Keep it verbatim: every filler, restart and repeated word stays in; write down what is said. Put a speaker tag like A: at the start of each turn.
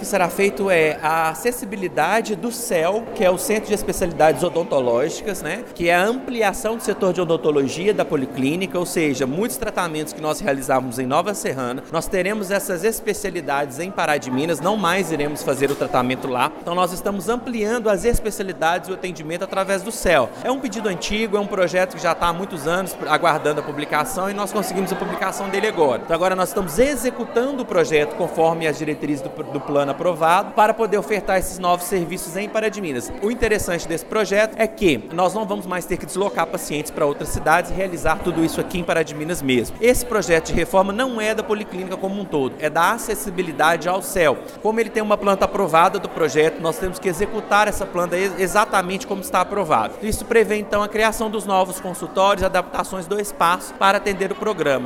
A: será feito é a acessibilidade do C E L, que é o Centro de Especialidades Odontológicas, né? Que é a ampliação do setor de odontologia da policlínica, ou seja, muitos tratamentos que nós realizávamos em Nova Serrana, nós teremos essas especialidades em Pará de Minas, não mais iremos fazer o tratamento lá. Então nós estamos ampliando as especialidades e o atendimento através do C E L. É um pedido antigo, é um projeto que já está há muitos anos aguardando a publicação e nós conseguimos a publicação dele agora. Então agora nós estamos executando o projeto conforme as diretrizes do, do plano aprovado para poder ofertar esses novos serviços em Pará de Minas. O interessante desse projeto é que nós não vamos mais ter que deslocar pacientes para outras cidades e realizar tudo isso aqui em Pará de Minas mesmo. Esse projeto de reforma não é da policlínica como um todo, é da acessibilidade ao C E L. Como ele tem uma planta aprovada do projeto, nós temos que executar essa planta exatamente como está aprovado. Isso prevê então a criação dos novos consultórios, adaptações do espaço para atender o programa.